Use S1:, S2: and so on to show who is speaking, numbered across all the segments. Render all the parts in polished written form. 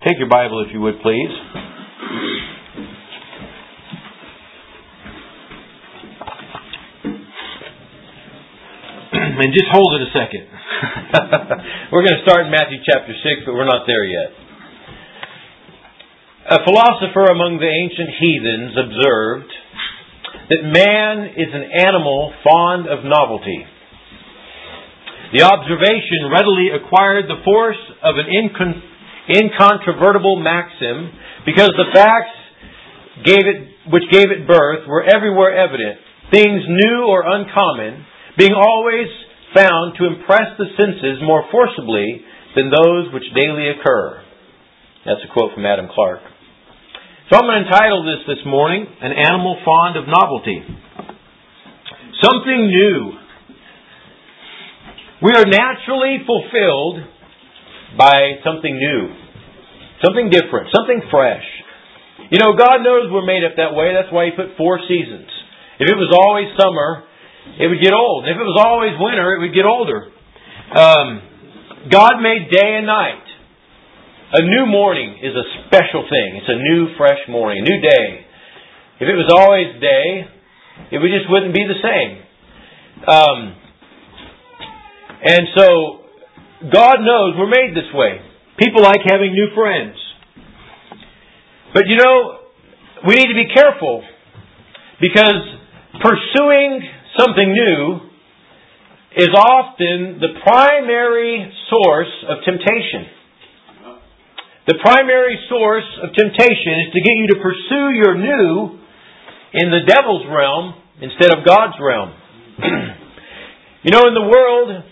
S1: Take your Bible, if you would, please. And just hold it a second. We're going to start in Matthew chapter 6, but we're not there yet. A philosopher among the ancient heathens observed that man is an animal fond of novelty. The observation readily acquired the force of an incontrovertible maxim because the facts which gave it birth were everywhere evident. Things new or uncommon being always found to impress the senses more forcibly than those which daily occur. That's a quote from Adam Clark. So I'm going to entitle this morning, An Animal Fond of Novelty. Something new. We are naturally fulfilled by something new. Something different. Something fresh. You know, God knows we're made up that way. That's why He put 4 seasons. If it was always summer, it would get old. If it was always winter, it would get older. God made day and night. A new morning is a special thing. It's a new, fresh morning, a new day. If it was always day, it just wouldn't be the same. And so, God knows we're made this way. People like having new friends. But you know, we need to be careful because pursuing something new is often the primary source of temptation. The primary source of temptation is to get you to pursue your new in the devil's realm instead of God's realm. You know, in the world,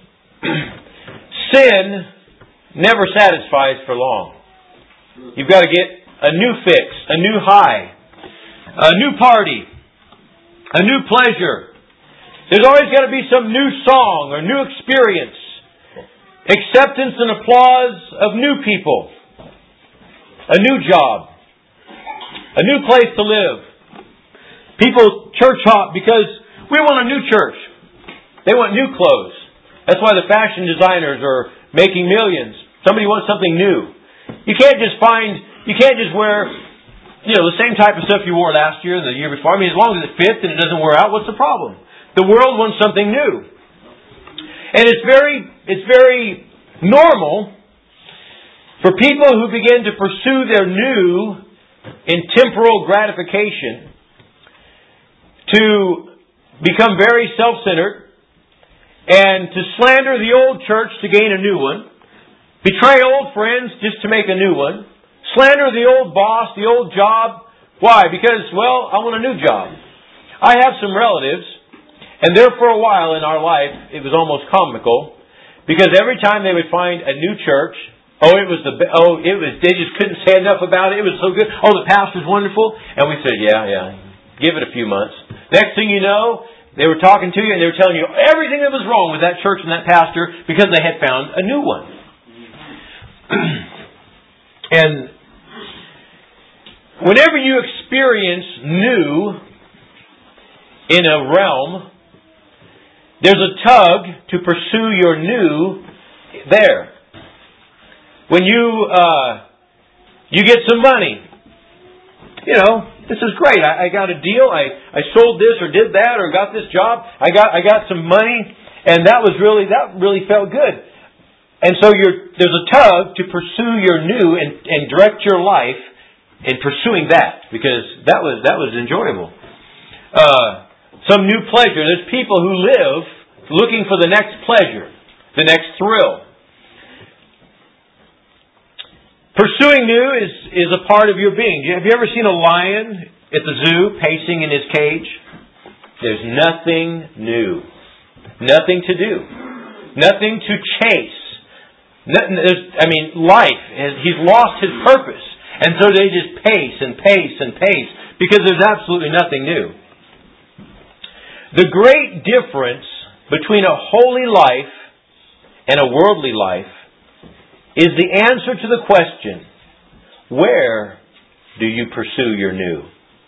S1: sin never satisfies for long. You've got to get a new fix, a new high, a new party, a new pleasure. There's always got to be some new song or new experience, acceptance and applause of new people. A new job. A new place to live. People church hop because we want a new church. They want new clothes. That's why the fashion designers are making millions. Somebody wants something new. You can't just wear, the same type of stuff you wore last year and the year before. I mean, as long as it fits and it doesn't wear out, what's the problem? The world wants something new. And it's very normal for people who begin to pursue their new in temporal gratification to become very self-centered and to slander the old church to gain a new one, betray old friends just to make a new one, slander the old boss, the old job. Why? Because, I want a new job. I have some relatives, and there for a while in our life, it was almost comical, because every time they would find a new church, they just couldn't say enough about it. It was so good. Oh, the pastor's wonderful. And we said, yeah, give it a few months. Next thing you know, they were talking to you and they were telling you everything that was wrong with that church and that pastor because they had found a new one. And whenever you experience new in a realm, there's a tug to pursue your new there. When you get some money, this is great. I got a deal. I sold this or did that or got this job. I got some money, and that really felt good. And so there's a tug to pursue your new and direct your life in pursuing that because that was enjoyable. Some new pleasure. There's people who live looking for the next pleasure, the next thrill. Pursuing new is a part of your being. Have you ever seen a lion at the zoo pacing in his cage? There's nothing new. Nothing to do. Nothing to chase. Life. He's lost his purpose. And so they just pace and pace and pace because there's absolutely nothing new. The great difference between a holy life and a worldly life is the answer to the question, where do you pursue your new?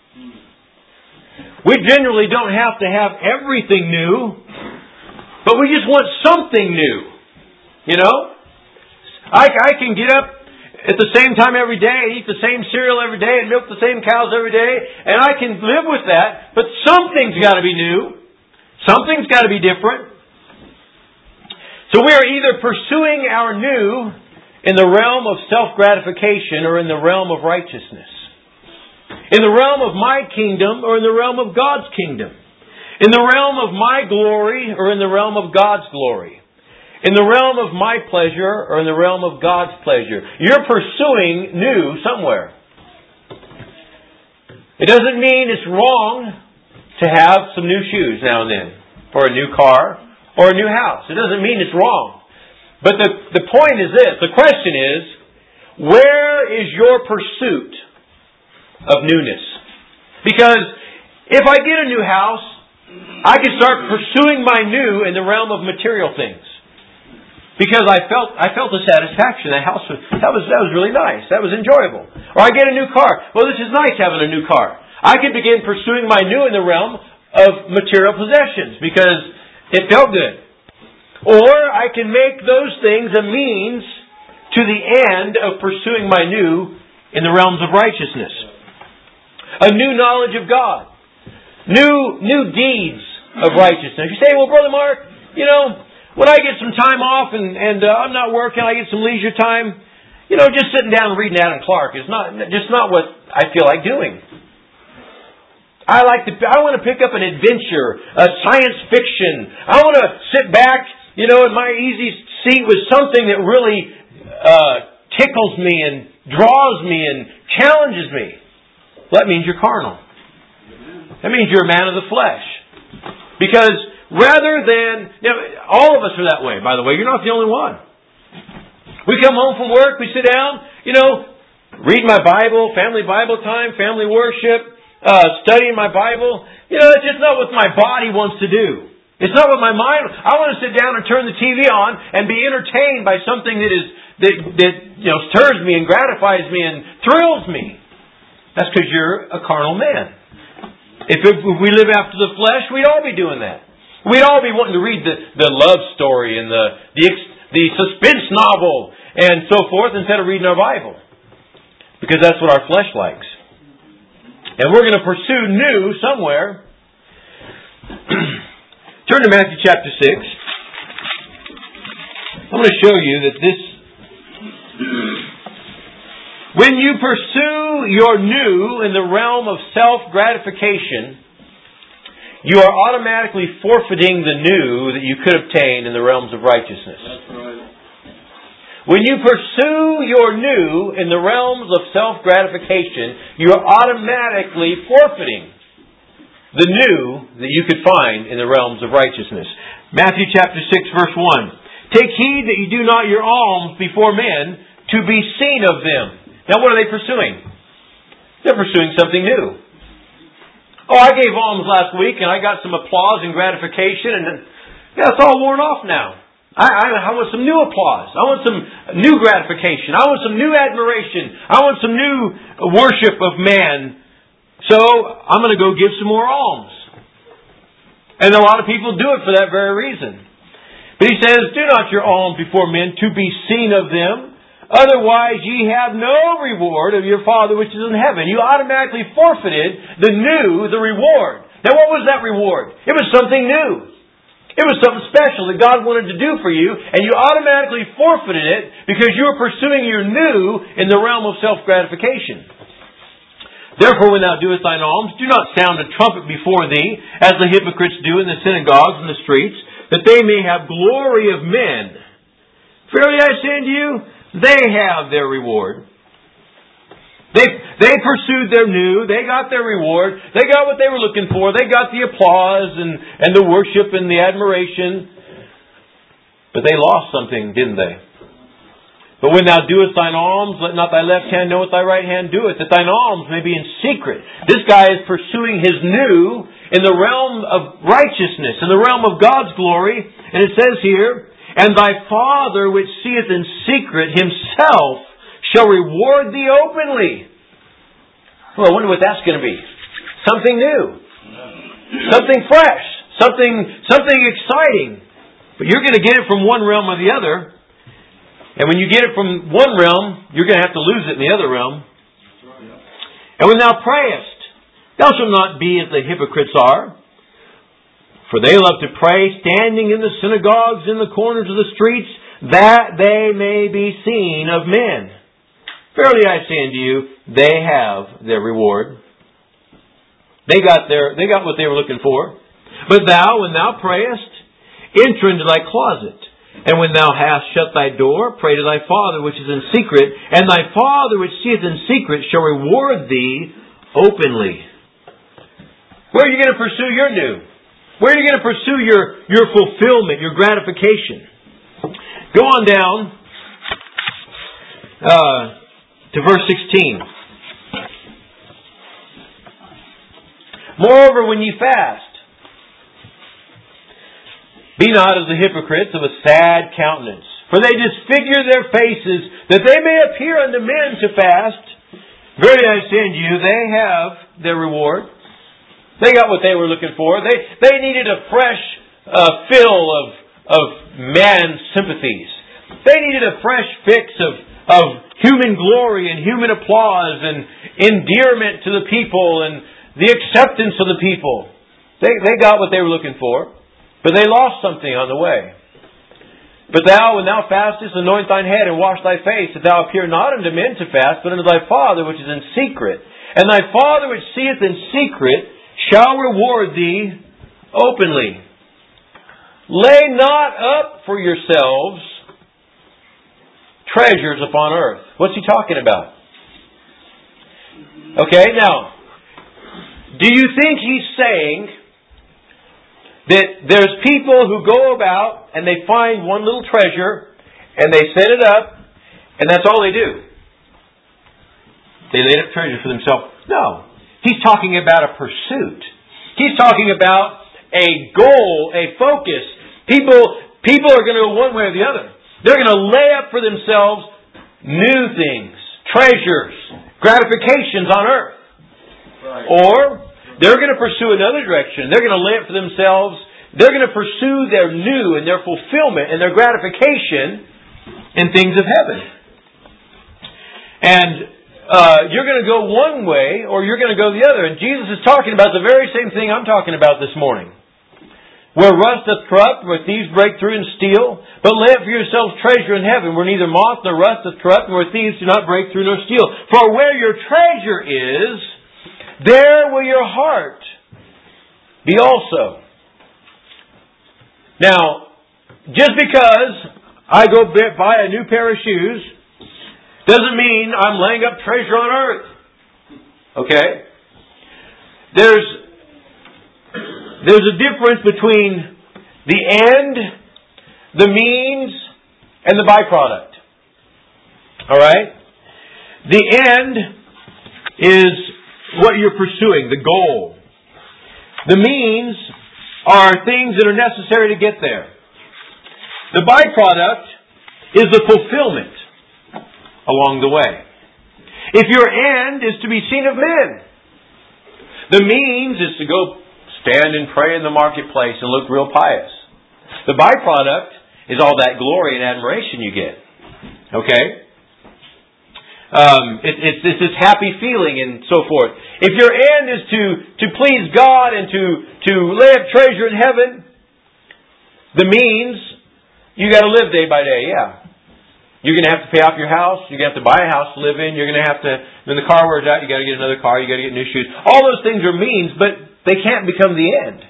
S1: We generally don't have to have everything new, but we just want something new. I can get up at the same time every day, eat the same cereal every day, and milk the same cows every day, and I can live with that, but something's got to be new. Something's got to be different. So we are either pursuing our new in the realm of self-gratification or in the realm of righteousness. In the realm of my kingdom or in the realm of God's kingdom. In the realm of my glory or in the realm of God's glory. In the realm of my pleasure or in the realm of God's pleasure. You're pursuing new somewhere. It doesn't mean it's wrong to have some new shoes now and then, or a new car, or a new house. It doesn't mean it's wrong. But the point is this, the question is, where is your pursuit of newness? Because if I get a new house, I can start pursuing my new in the realm of material things. Because I felt a satisfaction. That was really nice. That was enjoyable. Or I get a new car. Well, this is nice having a new car. I could begin pursuing my new in the realm of material possessions because it felt good. Or I can make those things a means to the end of pursuing my new in the realms of righteousness. A new knowledge of God. New deeds of righteousness. You say, well, Brother Mark, when I get some time off and I'm not working, I get some leisure time, just sitting down and reading Adam Clark is not what I feel like doing. I want to pick up an adventure, a science fiction. I want to sit back, in my easy seat with something that really tickles me and draws me and challenges me. Well, that means you're carnal. That means you're a man of the flesh. Because rather than, all of us are that way, by the way. You're not the only one. We come home from work, we sit down, read my Bible, family Bible time, family worship, studying my Bible. It's just not what my body wants to do. It's not what my mind. I want to sit down and turn the TV on and be entertained by something that stirs me and gratifies me and thrills me. That's because you're a carnal man. If we live after the flesh, we'd all be doing that. We'd all be wanting to read the love story and the suspense novel and so forth instead of reading our Bible. Because that's what our flesh likes. And we're going to pursue new somewhere. Turn to Matthew chapter 6. I'm going to show you that when you pursue your new in the realm of self-gratification, you are automatically forfeiting the new that you could obtain in the realms of righteousness. That's right. When you pursue your new in the realms of self-gratification, you are automatically forfeiting the new that you could find in the realms of righteousness. Matthew chapter 6 verse 1. Take heed that you do not your alms before men to be seen of them. Now what are they pursuing? They're pursuing something new. Oh, I gave alms last week and I got some applause and gratification and it's all worn off now. I want some new applause. I want some new gratification. I want some new admiration. I want some new worship of man. So I'm going to go give some more alms. And a lot of people do it for that very reason. But he says, do not your alms before men to be seen of them. Otherwise ye have no reward of your Father which is in heaven. You automatically forfeited the reward. Now what was that reward? It was something new. It was something special that God wanted to do for you, and you automatically forfeited it because you were pursuing your new in the realm of self-gratification. Therefore, when thou doest thine alms, do not sound a trumpet before thee, as the hypocrites do in the synagogues and the streets, that they may have glory of men. Verily I say unto you, they have their reward. They pursued their new. They got their reward. They got what they were looking for. They got the applause and the worship and the admiration. But they lost something, didn't they? But when thou doest thine alms, let not thy left hand know what thy right hand doeth, that thine alms may be in secret. This guy is pursuing his new in the realm of righteousness, in the realm of God's glory. And it says here, and thy Father which seeth in secret himself shall reward thee openly. Well, I wonder what that's going to be. Something new. Something fresh. Something exciting. But you're going to get it from one realm or the other. And when you get it from one realm, you're going to have to lose it in the other realm. And when thou prayest, thou shalt not be as the hypocrites are. For they love to pray, standing in the synagogues, in the corners of the streets, that they may be seen of men. Verily I say unto you, they have their reward. They got what they were looking for. But thou, when thou prayest, enter into thy closet. And when thou hast shut thy door, pray to thy Father which is in secret, and thy Father which seeth in secret shall reward thee openly. Where are you going to pursue your new? Where are you going to pursue your fulfillment, your gratification? Go on down to verse 16. Moreover, when ye fast, be not as the hypocrites of a sad countenance, for they disfigure their faces, that they may appear unto men to fast. Verily I say unto you, they have their reward. They got what they were looking for. They needed a fresh fill of man's sympathies. They needed a fresh fix of human glory and human applause and endearment to the people and the acceptance of the people. They got what they were looking for, but they lost something on the way. But thou, when thou fastest, anoint thine head and wash thy face, that thou appear not unto men to fast, but unto thy Father which is in secret. And thy Father which seeth in secret shall reward thee openly. Lay not up for yourselves treasures upon earth. What's he talking about? Okay, now, do you think he's saying that there's people who go about and they find one little treasure and they set it up and that's all they do? They laid up treasure for themselves? No. He's talking about a pursuit. He's talking about a goal, a focus. People are going to go one way or the other. They're going to lay up for themselves new things, treasures, gratifications on earth. Right. Or they're going to pursue another direction. They're going to lay up for themselves. They're going to pursue their new and their fulfillment and their gratification in things of heaven. And you're going to go one way or you're going to go the other. And Jesus is talking about the very same thing I'm talking about this morning. Where rust doth corrupt, where thieves break through and steal. But lay up for yourselves treasure in heaven, where neither moth nor rust doth corrupt, and where thieves do not break through nor steal. For where your treasure is, there will your heart be also. Now, just because I go buy a new pair of shoes, doesn't mean I'm laying up treasure on earth. Okay? There's a difference between the end, the means, and the byproduct. Alright? The end is what you're pursuing, the goal. The means are things that are necessary to get there. The byproduct is the fulfillment along the way. If your end is to be seen of men, the means is to go stand and pray in the marketplace and look real pious. The byproduct is all that glory and admiration you get. Okay? It's this happy feeling and so forth. If your end is to please God and to lay up treasure in heaven, the means, you got to live day by day, yeah. You're going to have to pay off your house. You're going to have to buy a house to live in. You're going to have to, when the car wears out, you got to get another car. You got to get new shoes. All those things are means, but they can't become the end.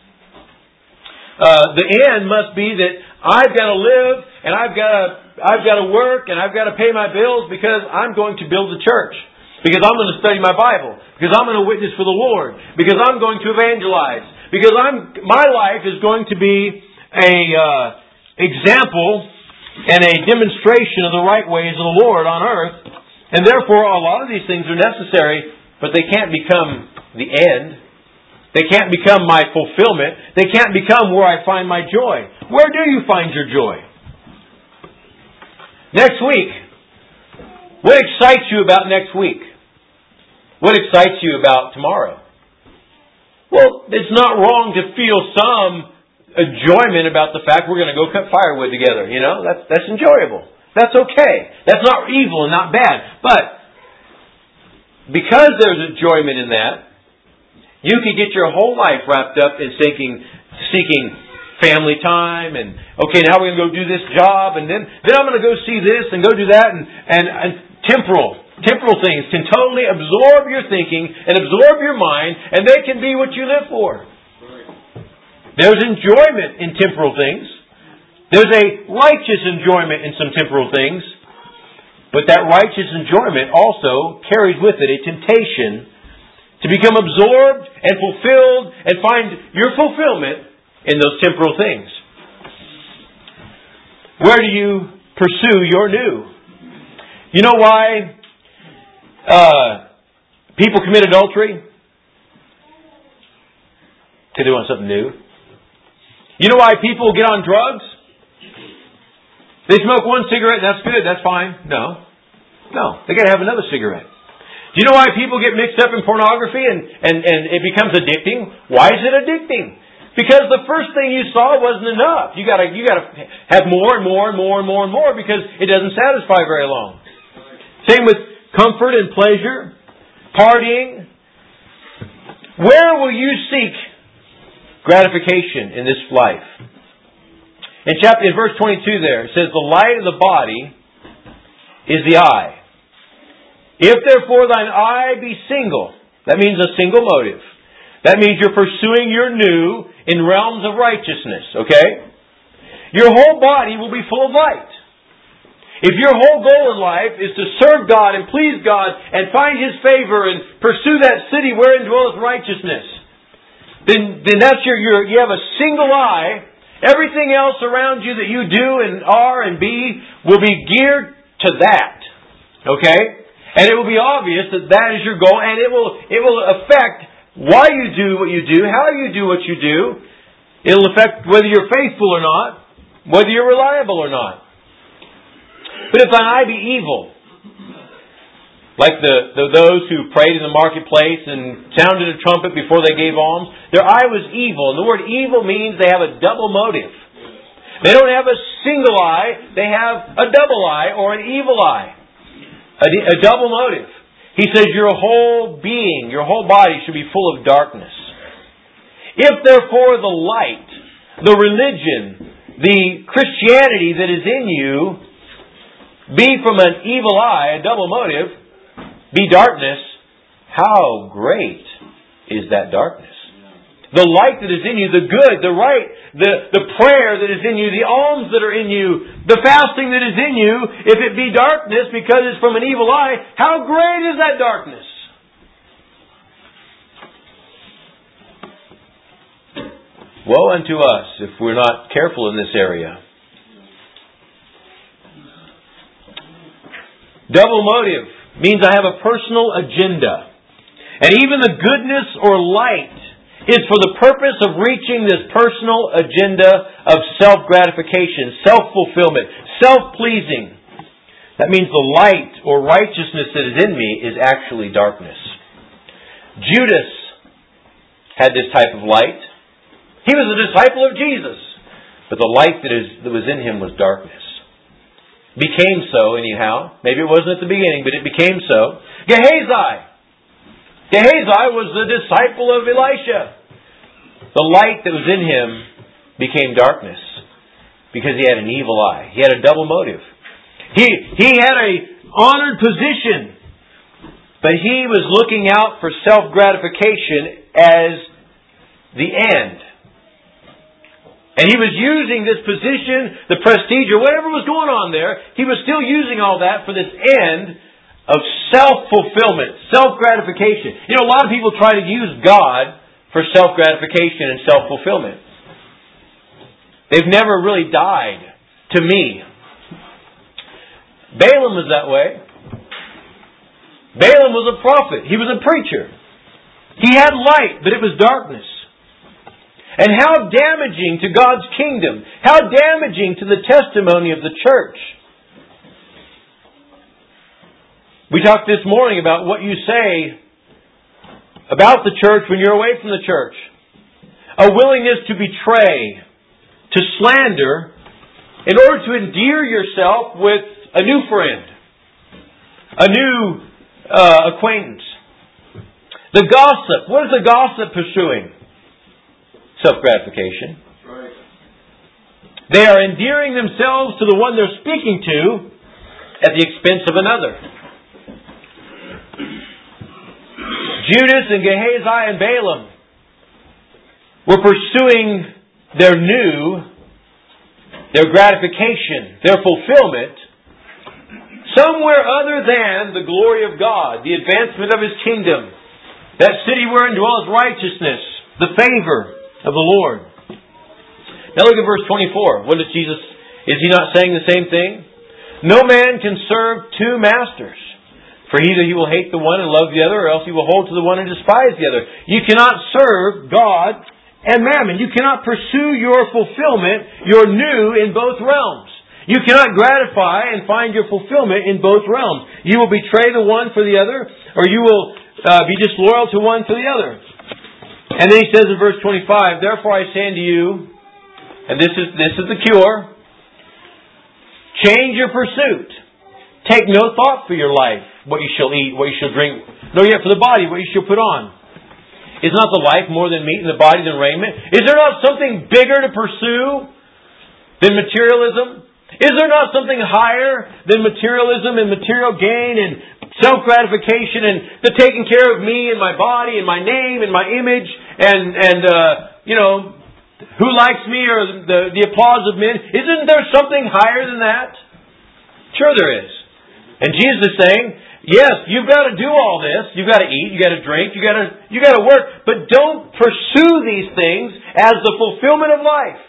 S1: The end must be that I've got to live and I've got to work and I've got to pay my bills because I'm going to build the church. Because I'm going to study my Bible. Because I'm going to witness for the Lord. Because I'm going to evangelize. Because my life is going to be a example and a demonstration of the right ways of the Lord on earth. And therefore, a lot of these things are necessary, but they can't become the end. They can't become my fulfillment. They can't become where I find my joy. Where do you find your joy? Next week. What excites you about next week? What excites you about tomorrow? Well, it's not wrong to feel some enjoyment about the fact we're going to go cut firewood together. You know, that's enjoyable. That's okay. That's not evil and not bad. But because there's enjoyment in that, you could get your whole life wrapped up in seeking family time and, okay, now we're going to go do this job and then I'm going to go see this and go do that and temporal things can totally absorb your thinking and absorb your mind, and they can be what you live for. There's enjoyment in temporal things. There's a righteous enjoyment in some temporal things. But that righteous enjoyment also carries with it a temptation to become absorbed and fulfilled and find your fulfillment in those temporal things. Where do you pursue your new? You know why people commit adultery? Because they want something new. You know why people get on drugs? They smoke one cigarette, that's good, that's fine. No, they got to have another cigarette. Do you know why people get mixed up in pornography and it becomes addicting? Why is it addicting? Because the first thing you saw wasn't enough. You got to have more and more and more and more and more because it doesn't satisfy very long. Same with comfort and pleasure, partying. Where will you seek gratification in this life? In verse 22 there, it says, the light of the body is the eye. If therefore thine eye be single, that means a single motive. That means you're pursuing your new in realms of righteousness, okay? Your whole body will be full of light. If your whole goal in life is to serve God and please God and find His favor and pursue that city wherein dwelleth righteousness, then that's you have a single eye. Everything else around you that you do and are and be will be geared to that. Okay? And it will be obvious that is your goal, and it will affect why you do what you do, how you do what you do. It'll affect whether you're faithful or not, whether you're reliable or not. But if thine eye be evil, like those who prayed in the marketplace and sounded a trumpet before they gave alms, their eye was evil. And the word evil means they have a double motive. They don't have a single eye, they have a double eye or an evil eye. A double motive. He says your whole being, your whole body should be full of darkness. If therefore the light, the religion, the Christianity that is in you be from an evil eye, a double motive, be darkness, how great is that darkness? The light that is in you, the good, the right, the prayer that is in you, the alms that are in you, the fasting that is in you, if it be darkness because it's from an evil eye, how great is that darkness? Woe unto us if we're not careful in this area. Double motive means I have a personal agenda. And even the goodness or light is for the purpose of reaching this personal agenda of self-gratification, self-fulfillment, self-pleasing. That means the light or righteousness that is in me is actually darkness. Judas had this type of light. He was a disciple of Jesus. But the light that was in him was darkness. Became so anyhow. Maybe it wasn't at the beginning, but it became so. Gehazi was the disciple of Elisha. The light that was in him became darkness because he had an evil eye. He had a double motive. He had a honored position, but he was looking out for self-gratification as the end. And he was using this position, the prestige, or whatever was going on there, he was still using all that for this end of self-fulfillment, self-gratification. You know, a lot of people try to use God for self-gratification and self-fulfillment. They've never really died to me. Balaam was that way. Balaam was a prophet. He was a preacher. He had light, but it was darkness. And how damaging to God's kingdom. How damaging to the testimony of the church. We talked this morning about what you say about the church when you're away from the church. A willingness to betray, to slander, in order to endear yourself with a new friend, a new acquaintance. The gossip. What is the gossip pursuing? Self-gratification.
S2: Right.
S1: They are endearing themselves to the one they're speaking to at the expense of another. Judas and Gehazi and Balaam were pursuing their gratification, their fulfillment, somewhere other than the glory of God, the advancement of His kingdom, that city wherein dwells righteousness, the favor of the Lord. Now look at verse 24. What is Jesus? Is He not saying the same thing? No man can serve two masters. For either he will hate the one and love the other, or else he will hold to the one and despise the other. You cannot serve God and mammon. You cannot pursue your fulfillment, your new, in both realms. You cannot gratify and find your fulfillment in both realms. You will betray the one for the other, or you will be disloyal to one for the other. And then he says in verse 25, therefore I say unto you, and this is the cure, change your pursuit. Take no thought for your life, what you shall eat, what you shall drink, nor yet for the body, what you shall put on. Is not the life more than meat, and the body than raiment? Is there not something bigger to pursue than materialism? Is there not something higher than materialism and material gain and self-gratification and the taking care of me and my body and my name and my image and who likes me or the applause of men? Isn't there something higher than that? Sure there is. And Jesus is saying, yes, you've got to do all this. You've got to eat, you've got to drink, you got to work, but don't pursue these things as the fulfillment of life.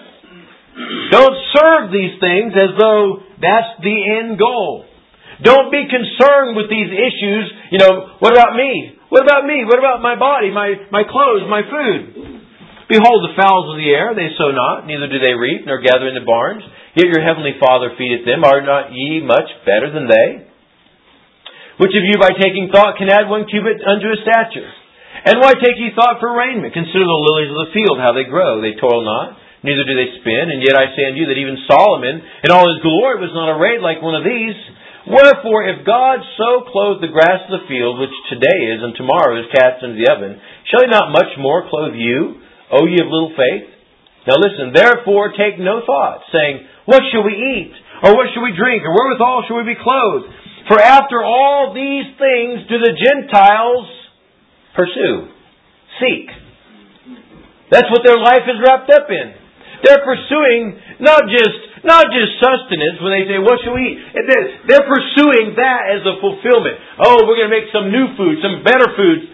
S1: Don't serve these things as though that's the end goal. Don't be concerned with these issues. What about me? What about me? What about my body, my clothes, my food? Behold the fowls of the air, they sow not, neither do they reap, nor gather in the barns. Yet your heavenly Father feedeth them. Are not ye much better than they? Which of you by taking thought can add 1 cubit unto his stature? And why take ye thought for raiment? Consider the lilies of the field, how they grow. They toil not, neither do they spin. And yet I say unto you that even Solomon in all his glory was not arrayed like one of these. Wherefore, if God so clothe the grass of the field, which today is and tomorrow is cast into the oven, shall He not much more clothe you, O ye of little faith? Now listen, therefore take no thought, saying, what shall we eat? Or what shall we drink? Or wherewithal shall we be clothed? For after all these things do the Gentiles pursue, seek. That's what their life is wrapped up in. They're pursuing not just sustenance when they say, what shall we eat? They're pursuing that as a fulfillment. Oh, we're going to make some new food, some better food,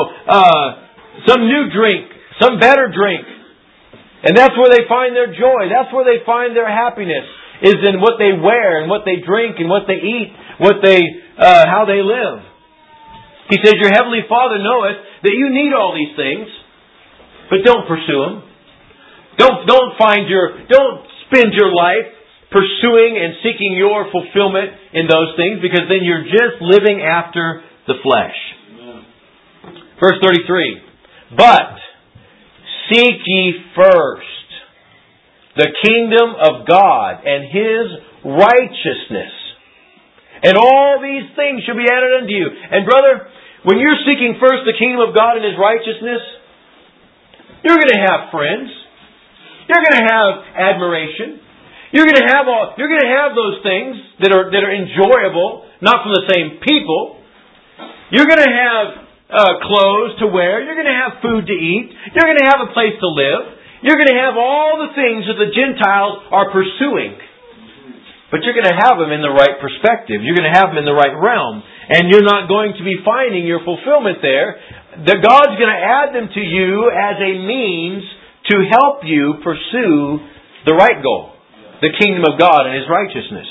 S1: some new drink, some better drink. And that's where they find their joy. That's where they find their happiness, is in what they wear and what they drink and what they eat, how they live. He says, your heavenly Father knoweth that you need all these things, but don't pursue them. Don't spend your life pursuing and seeking your fulfillment in those things, because then you're just living after the flesh. Amen. Verse 33. But seek ye first the kingdom of God and His righteousness, and all these things shall be added unto you. And brother, when you're seeking first the kingdom of God and His righteousness, you're going to have friends. You're going to have admiration. You're going to have those things that are enjoyable, not from the same people. You're going to have clothes to wear. You're going to have food to eat. You're going to have a place to live. You're going to have all the things that the Gentiles are pursuing. But you're going to have them in the right perspective. You're going to have them in the right realm. And you're not going to be finding your fulfillment there. That God's going to add them to you as a means to help you pursue the right goal. The kingdom of God and His righteousness.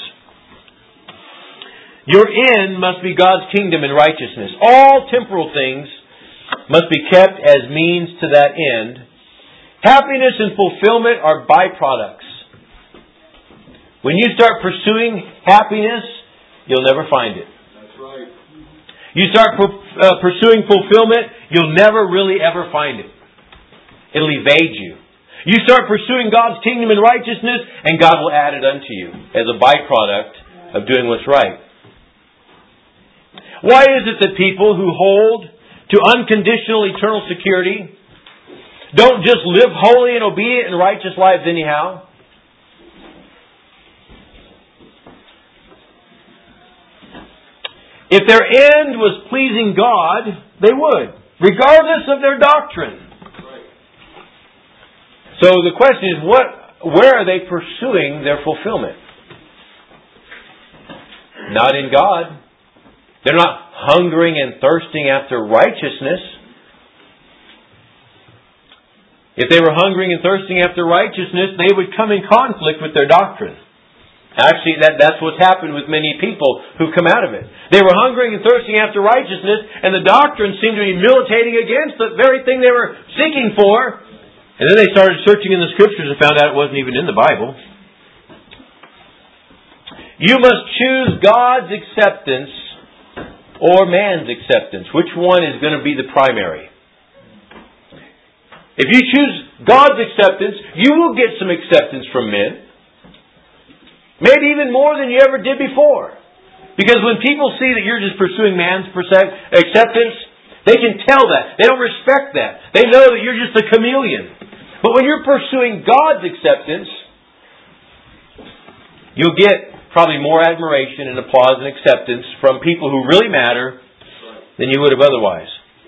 S1: Your end must be God's kingdom and righteousness. All temporal things must be kept as means to that end. Happiness and fulfillment are byproducts. When you start pursuing happiness, you'll never find it.
S2: That's right.
S1: You start pursuing fulfillment, you'll never really ever find it. It'll evade you. You start pursuing God's kingdom and righteousness, and God will add it unto you as a byproduct of doing what's right. Why is it that people who hold to unconditional eternal security don't just live holy and obedient and righteous lives anyhow? If their end was pleasing God, they would, regardless of their doctrine. So the question is, where are they pursuing their fulfillment? Not in God. They're not hungering and thirsting after righteousness. If they were hungering and thirsting after righteousness, they would come in conflict with their doctrine. Actually, that's what's happened with many people who come out of it. They were hungering and thirsting after righteousness, and the doctrine seemed to be militating against the very thing they were seeking for. And then they started searching in the Scriptures and found out it wasn't even in the Bible. You must choose God's acceptance or man's acceptance. Which one is going to be the primary? If you choose God's acceptance, you will get some acceptance from men. Maybe even more than you ever did before. Because when people see that you're just pursuing man's acceptance, they can tell that. They don't respect that. They know that you're just a chameleon. But when you're pursuing God's acceptance, you'll get probably more admiration and applause and acceptance from people who really matter than you would have otherwise.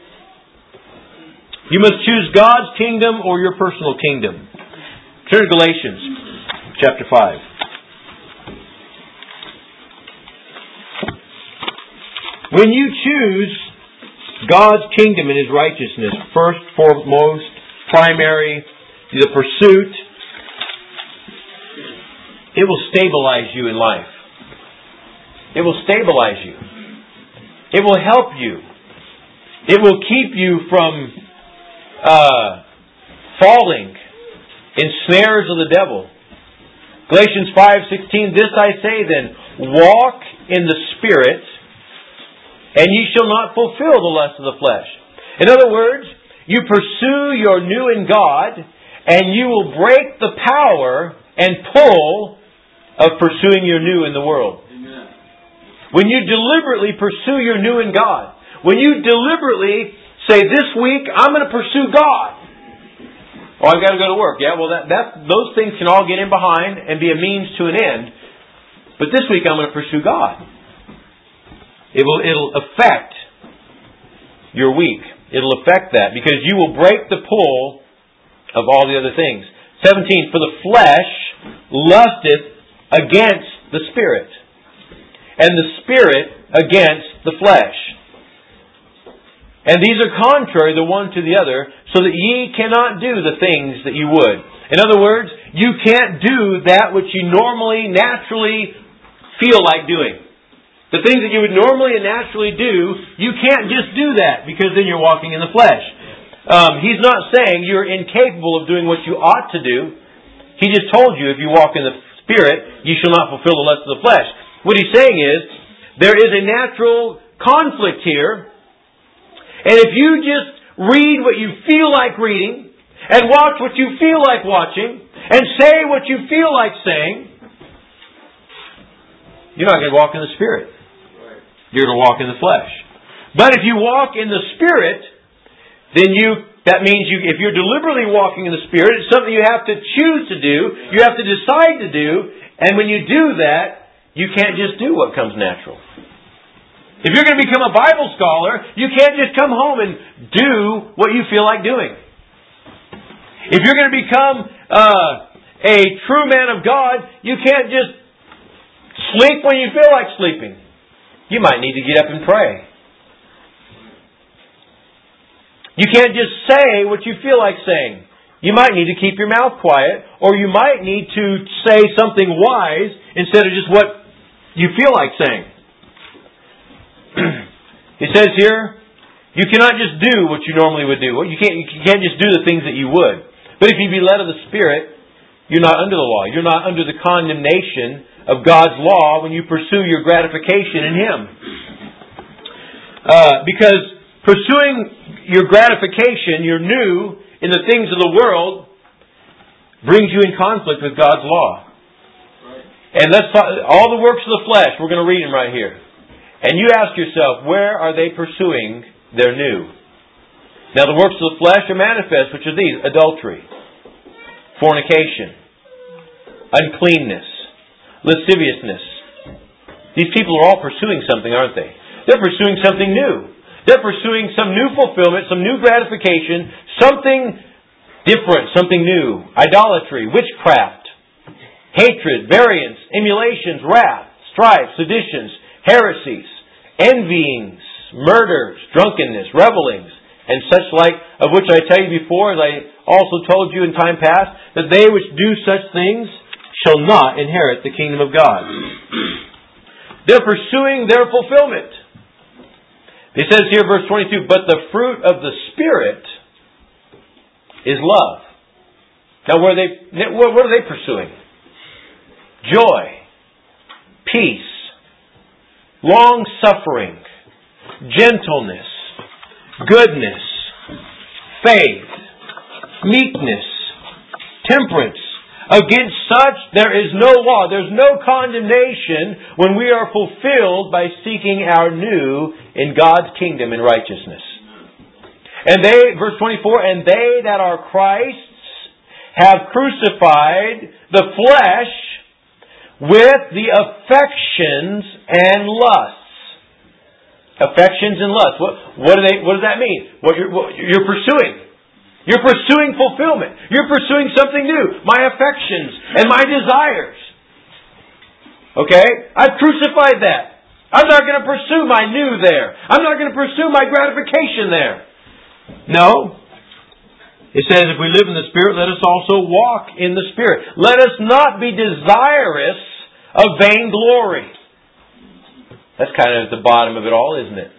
S1: You must choose God's kingdom or your personal kingdom. Turn to Galatians chapter 5. When you choose God's kingdom and His righteousness, first, foremost, primary, the pursuit, it will stabilize you in life. It will stabilize you. It will help you. It will keep you from falling in snares of the devil. Galatians 5:16, this I say then, walk in the Spirit, and ye shall not fulfill the lust of the flesh. In other words, you pursue your new in God, and you will break the power and pull of pursuing your new in the world. Amen. When you deliberately pursue your new in God, when you deliberately say, this week I'm going to pursue God. Oh, I've got to go to work. Yeah, well, those things can all get in behind and be a means to an end. But this week I'm going to pursue God. It'll affect your week. It'll affect that because you will break the pull of all the other things. 17, for the flesh lusteth against the Spirit, and the Spirit against the flesh. And these are contrary the one to the other, so that ye cannot do the things that you would. In other words, you can't do that which you normally, naturally feel like doing. The things that you would normally and naturally do, you can't just do that because then you're walking in the flesh. He's not saying you're incapable of doing what you ought to do. He just told you if you walk in the Spirit, you shall not fulfill the lust of the flesh. What he's saying is, there is a natural conflict here. And if you just read what you feel like reading, and watch what you feel like watching, and say what you feel like saying, you're not going to walk in the Spirit. You're going to walk in the flesh. But if you walk in the Spirit, then that means if you're deliberately walking in the Spirit, it's something you have to choose to do, you have to decide to do, and when you do that, you can't just do what comes natural. If you're going to become a Bible scholar, you can't just come home and do what you feel like doing. If you're going to become a true man of God, you can't just sleep when you feel like sleeping. You might need to get up and pray. You can't just say what you feel like saying. You might need to keep your mouth quiet, or you might need to say something wise instead of just what you feel like saying. It says here, you cannot just do what you normally would do. You can't just do the things that you would. But if you be led of the Spirit, you're not under the law. You're not under the condemnation of God's law when you pursue your gratification in Him. Because pursuing your gratification, your new, in the things of the world, brings you in conflict with God's law. And let's talk, all the works of the flesh, we're going to read them right here. And you ask yourself, where are they pursuing their new? Now the works of the flesh are manifest, which are these: adultery, fornication, uncleanness, lasciviousness. These people are all pursuing something, aren't they? They're pursuing something new. They're pursuing some new fulfillment, some new gratification, something different, something new. Idolatry, witchcraft, hatred, variance, emulations, wrath, strife, seditions, heresies, envyings, murders, drunkenness, revellings, and such like, of which I tell you before, as I also told you in time past, that they which do such things shall not inherit the kingdom of God. They're pursuing their fulfillment. It says here, verse 22, but the fruit of the Spirit is love. Now, what are they pursuing? Joy, peace, long-suffering, gentleness, goodness, faith, meekness, temperance. Against such there is no law. There's no condemnation when we are fulfilled by seeking our new in God's kingdom and righteousness. And they, verse 24, and they that are Christ's have crucified the flesh with the affections and lusts. Affections and lusts. What does that mean? What you're pursuing. You're pursuing fulfillment. You're pursuing something new. My affections and my desires. Okay? I've crucified that. I'm not going to pursue my new there. I'm not going to pursue my gratification there. No. It says, if we live in the Spirit, let us also walk in the Spirit. Let us not be desirous of vainglory. That's kind of at the bottom of it all, isn't it?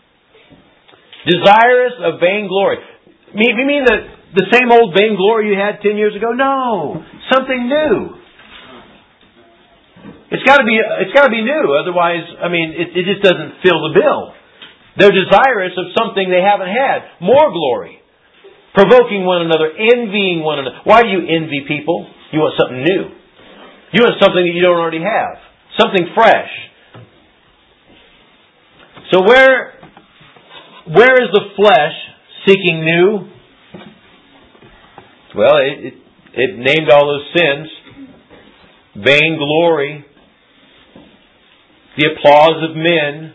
S1: Desirous of vainglory. You mean the same old vainglory you had 10 years ago? No. Something new. It's got to be new. Otherwise, it just doesn't fill the bill. They're desirous of something they haven't had. More glory. Provoking one another. Envying one another. Why do you envy people? You want something new. You want something that you don't already have. Something fresh. So where is the flesh seeking new? Well, it named all those sins. Vainglory. The applause of men.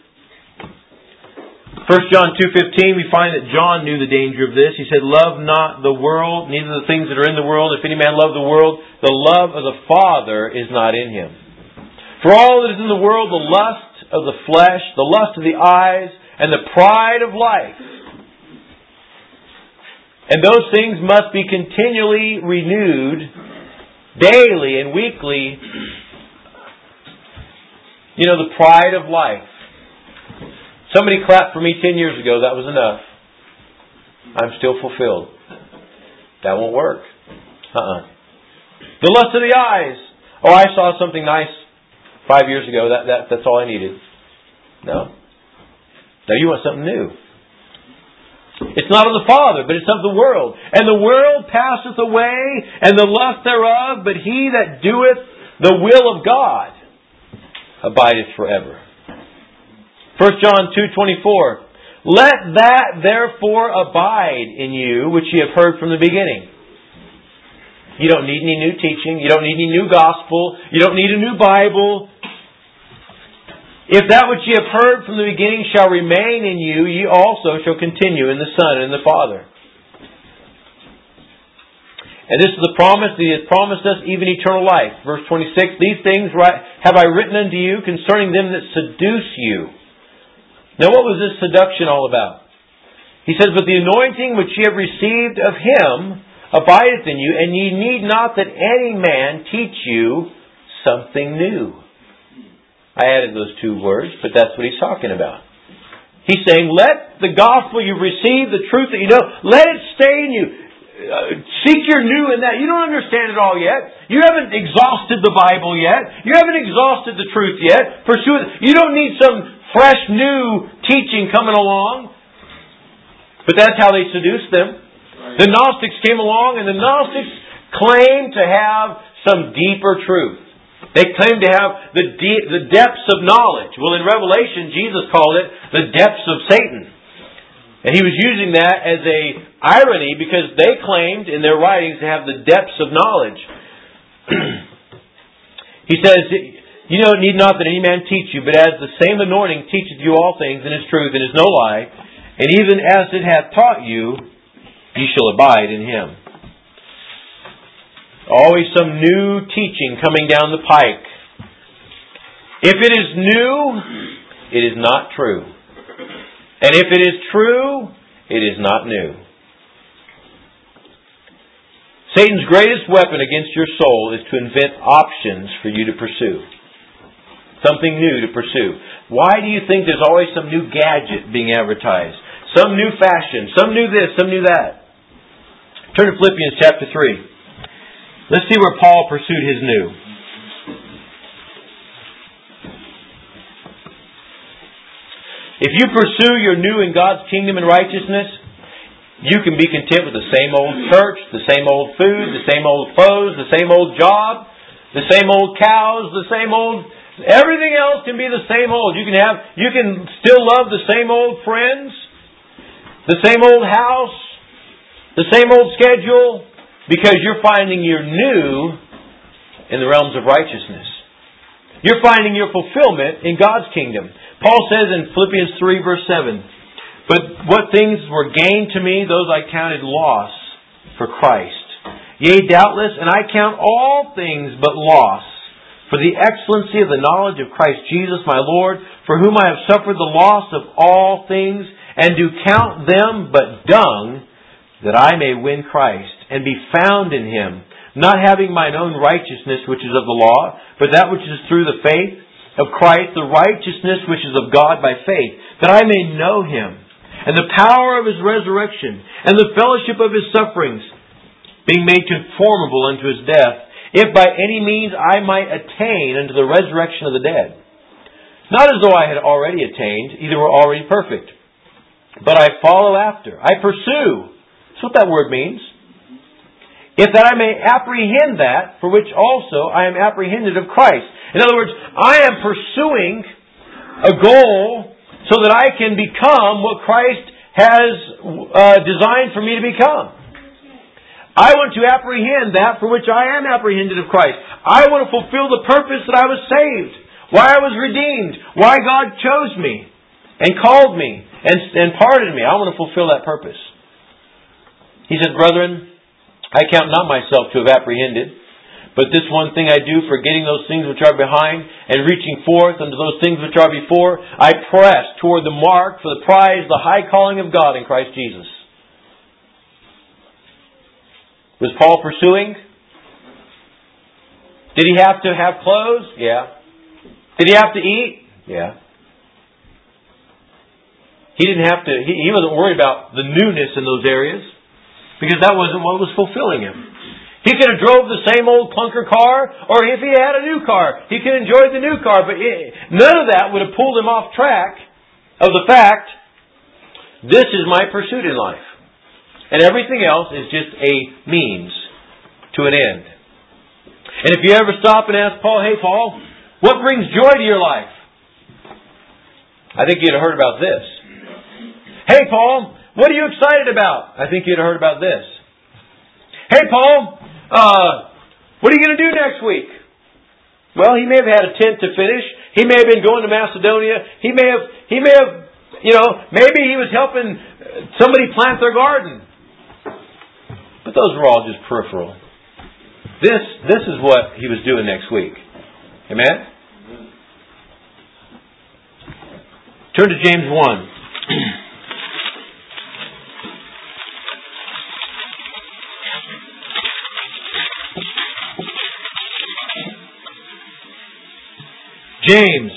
S1: 1 John 2:15, we find that John knew the danger of this. He said, love not the world, neither the things that are in the world. If any man love the world, the love of the Father is not in him. For all that is in the world, the lust of the flesh, the lust of the eyes, and the pride of life. And those things must be continually renewed, daily and weekly. You know, the pride of life. Somebody clapped for me 10 years ago. That was enough. I'm still fulfilled. That won't work. The lust of the eyes. Oh, I saw something nice 5 years ago. That's all I needed. No. Now you want something new. It's not of the Father, but it's of the world. And the world passeth away, and the lust thereof, but he that doeth the will of God abideth forever. 1 John 2:24. Let that therefore abide in you, which ye have heard from the beginning. You don't need any new teaching. You don't need any new gospel. You don't need a new Bible. If that which ye have heard from the beginning shall remain in you, ye also shall continue in the Son and the Father. And this is the promise that He has promised us, even eternal life. Verse 26, these things have I written unto you concerning them that seduce you. Now what was this seduction all about? He says, but the anointing which ye have received of Him abideth in you, and ye need not that any man teach you something new. I added those two words, but that's what he's talking about. He's saying, let the gospel you've received, the truth that you know, let it stay in you. Seek your new in that. You don't understand it all yet. You haven't exhausted the Bible yet. You haven't exhausted the truth yet. Pursue it. You don't need some fresh new teaching coming along. But that's how they seduced them. The Gnostics came along, and the Gnostics claimed to have some deeper truth. They claim to have the depths of knowledge. Well, in Revelation, Jesus called it the depths of Satan. And He was using that as a irony because they claimed in their writings to have the depths of knowledge. He says, "You know, need not that any man teach you, but as the same anointing teacheth you all things, and is truth, and is no lie, and even as it hath taught you, ye shall abide in Him." Always some new teaching coming down the pike. If it is new, it is not true. And if it is true, it is not new. Satan's greatest weapon against your soul is to invent options for you to pursue. Something new to pursue. Why do you think there's always some new gadget being advertised? Some new fashion, some new this, some new that. Turn to Philippians chapter 3. Let's see where Paul pursued his new. If you pursue your new in God's kingdom and righteousness, you can be content with the same old church, the same old food, the same old clothes, the same old job, the same old cows, the same old... Everything else can be the same old. You can still love the same old friends, the same old house, the same old schedule, because you're finding your new in the realms of righteousness. You're finding your fulfillment in God's kingdom. Paul says in Philippians 3 verse 7, "But what things were gained to me, those I counted loss for Christ. Yea, doubtless, and I count all things but loss, for the excellency of the knowledge of Christ Jesus my Lord, for whom I have suffered the loss of all things, and do count them but dung, that I may win Christ, and be found in Him, not having mine own righteousness which is of the law, but that which is through the faith of Christ, the righteousness which is of God by faith, that I may know Him, and the power of His resurrection, and the fellowship of His sufferings, being made conformable unto His death, if by any means I might attain unto the resurrection of the dead. Not as though I had already attained, either were already perfect, but I follow after, I pursue." That's what that word means. "If that I may apprehend that, for which also I am apprehended of Christ." In other words, I am pursuing a goal so that I can become what Christ has designed for me to become. I want to apprehend that for which I am apprehended of Christ. I want to fulfill the purpose that I was saved, why I was redeemed, why God chose me and called me and pardoned me. I want to fulfill that purpose. He said, "Brethren, I count not myself to have apprehended, but this one thing I do, forgetting those things which are behind, and reaching forth unto those things which are before, I press toward the mark for the prize, the high calling of God in Christ Jesus." Was Paul pursuing? Did he have to have clothes? Yeah. Did he have to eat? Yeah. He didn't have to. He wasn't worried about the newness in those areas, because that wasn't what was fulfilling him. He could have drove the same old clunker car, or if he had a new car, he could enjoy the new car. But none of that would have pulled him off track of the fact, this is my pursuit in life. And everything else is just a means to an end. And if you ever stop and ask Paul, "Hey Paul, what brings joy to your life?" I think you'd have heard about this. "Hey Paul, what are you excited about?" I think you'd have heard about this. "Hey Paul, what are you going to do next week?" Well, he may have had a tent to finish. He may have been going to Macedonia. He may have, maybe he was helping somebody plant their garden. But those were all just peripheral. This is what he was doing next week. Amen? Turn to James 1. James,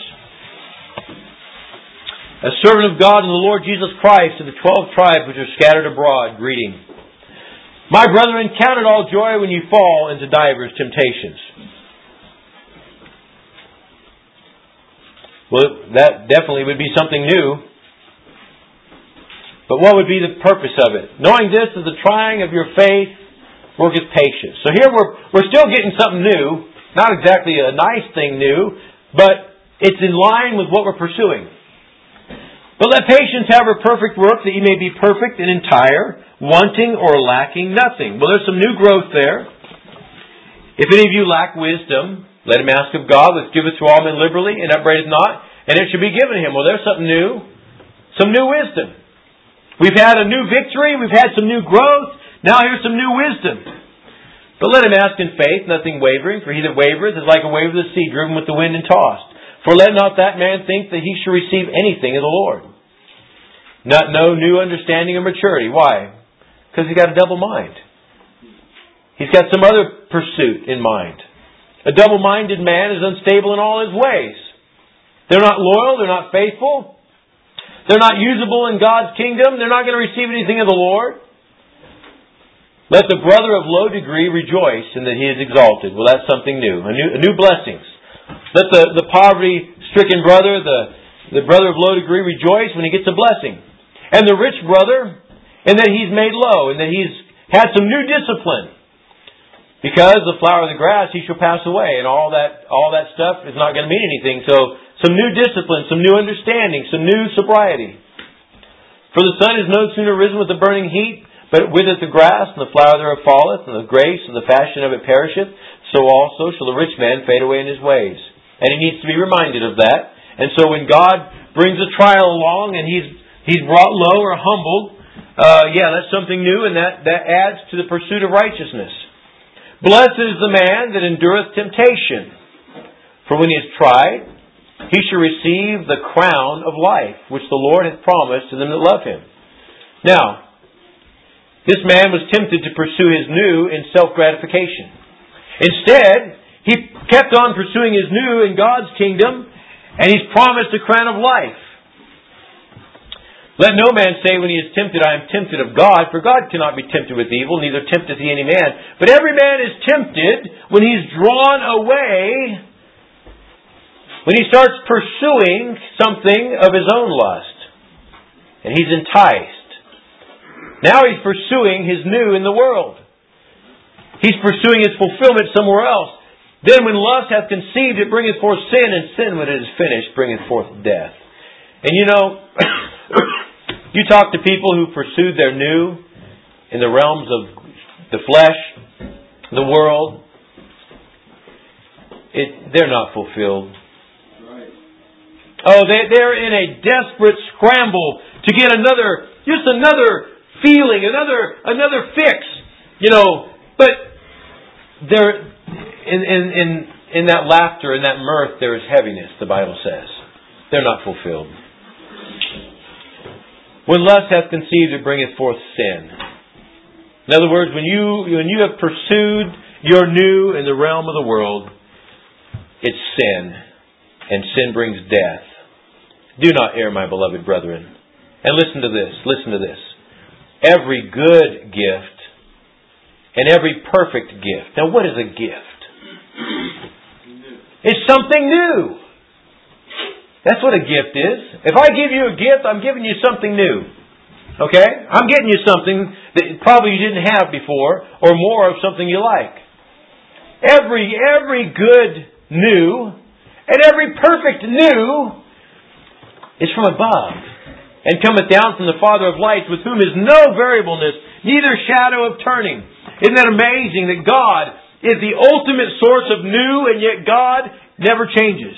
S1: a servant of God and the Lord Jesus Christ, to the 12 tribes which are scattered abroad, greeting. My brethren, count it all joy when you fall into divers temptations. Well, that definitely would be something new. But what would be the purpose of it? Knowing this is the trying of your faith worketh patience. So here we're still getting something new. Not exactly a nice thing new, but it's in line with what we're pursuing. But let patience have her perfect work, that ye may be perfect and entire, wanting or lacking nothing. Well, there's some new growth there. If any of you lack wisdom, let him ask of God, which giveth to all men liberally, and upbraideth not, and it shall be given him. Well, there's something new. Some new wisdom. We've had a new victory. We've had some new growth. Now here's some new wisdom. But let him ask in faith, nothing wavering. For he that wavereth is like a wave of the sea, driven with the wind and tossed. For let not that man think that he shall receive anything of the Lord. Not know new understanding or maturity. Why? Because he's got a double mind. He's got some other pursuit in mind. A double-minded man is unstable in all his ways. They're not loyal. They're not faithful. They're not usable in God's kingdom. They're not going to receive anything of the Lord. Let the brother of low degree rejoice in that he is exalted. Well, that's something new. A new blessings. Let the poverty-stricken brother, the brother of low degree, rejoice when he gets a blessing. And the rich brother, in that he's made low, and that he's had some new discipline. Because the flower of the grass, he shall pass away, and all that stuff is not going to mean anything. So, some new discipline, some new understanding, some new sobriety. For the sun is no sooner risen with the burning heat, but witheth the grass, and the flower thereof falleth, and the grace and the fashion of it perisheth. So also shall the rich man fade away in his ways. And he needs to be reminded of that. And so when God brings a trial along, and he's brought low or humbled, that's something new, and that adds to the pursuit of righteousness. Blessed is the man that endureth temptation. For when he is tried, he shall receive the crown of life, which the Lord hath promised to them that love him. Now, this man was tempted to pursue his new in self-gratification. Instead, he kept on pursuing his new in God's kingdom, and he's promised a crown of life. Let no man say when he is tempted, I am tempted of God, for God cannot be tempted with evil, neither tempteth he any man. But every man is tempted when he's drawn away, when he starts pursuing something of his own lust. And he's enticed. Now he's pursuing his new in the world. He's pursuing his fulfillment somewhere else. Then when lust hath conceived, it bringeth forth sin, and sin, when it is finished, bringeth forth death. And you know, you talk to people who pursued their new in the realms of the flesh, the world, they're not fulfilled. Oh, they're in a desperate scramble to get another feeling, another fix. You know, but they're in that laughter, in that mirth, there is heaviness, the Bible says. They're not fulfilled. When lust hath conceived, it bringeth forth sin. In other words, when you have pursued your new in the realm of the world, it's sin. And sin brings death. Do not err, my beloved brethren. And listen to this. Every good gift and every perfect gift. Now, what is a gift? It's something new. That's what a gift is. If I give you a gift, I'm giving you something new. Okay? I'm getting you something that probably you didn't have before, or more of something you like. Every good new and every perfect new is from above, and cometh down from the Father of lights, with whom is no variableness, neither shadow of turning. Isn't that amazing that God is the ultimate source of new, and yet God never changes?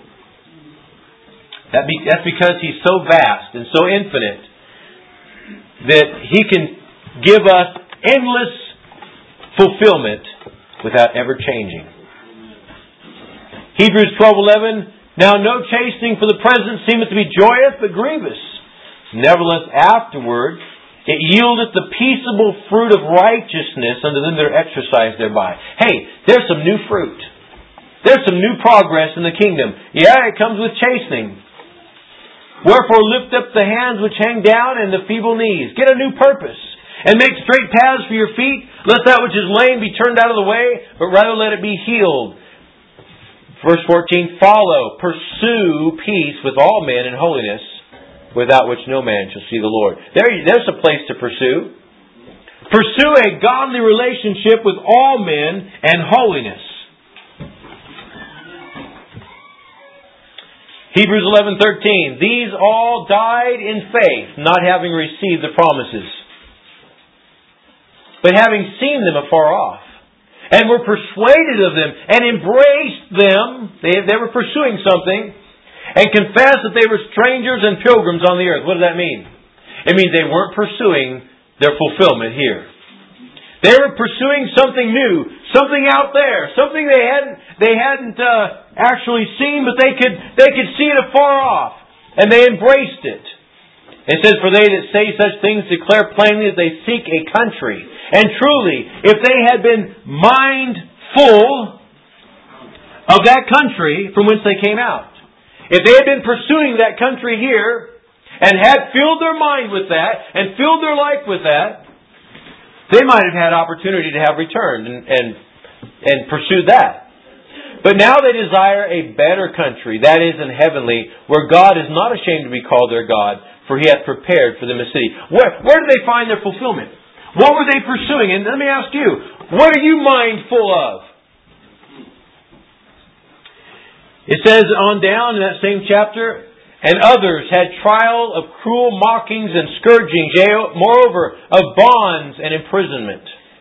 S1: That's because He's so vast and so infinite that He can give us endless fulfillment without ever changing. Hebrews 12:11. Now no chastening for the present seemeth to be joyous, but grievous. Nevertheless afterward it yieldeth the peaceable fruit of righteousness unto them that are exercised thereby. Hey, there's some new fruit. There's some new progress in the kingdom. Yeah, it comes with chastening. Wherefore lift up the hands which hang down and the feeble knees. Get a new purpose. And make straight paths for your feet. Let that which is lame be turned out of the way, but rather let it be healed. Verse 14, follow, pursue peace with all men and holiness, without which no man shall see the Lord. There's a place to pursue. Pursue a godly relationship with all men and holiness. Hebrews 11:13. These all died in faith, not having received the promises, but having seen them afar off, and were persuaded of them, and embraced them. They were pursuing something, and confessed that they were strangers and pilgrims on the earth. What does that mean? It means they weren't pursuing their fulfillment here. They were pursuing something new, something out there, something they hadn't actually seen, but they could see it afar off, and they embraced it. It says, "For they that say such things declare plainly that they seek a country." And truly, if they had been mindful of that country from whence they came out, if they had been pursuing that country here, and had filled their mind with that, and filled their life with that, they might have had opportunity to have returned and pursued that. But now they desire a better country, that is in heavenly, where God is not ashamed to be called their God, for He hath prepared for them a city. Where do they find their fulfillment? What were they pursuing? And let me ask you, what are you mindful of? It says on down in that same chapter, "And others had trial of cruel mockings and scourgings, yea, moreover, of bonds and imprisonment.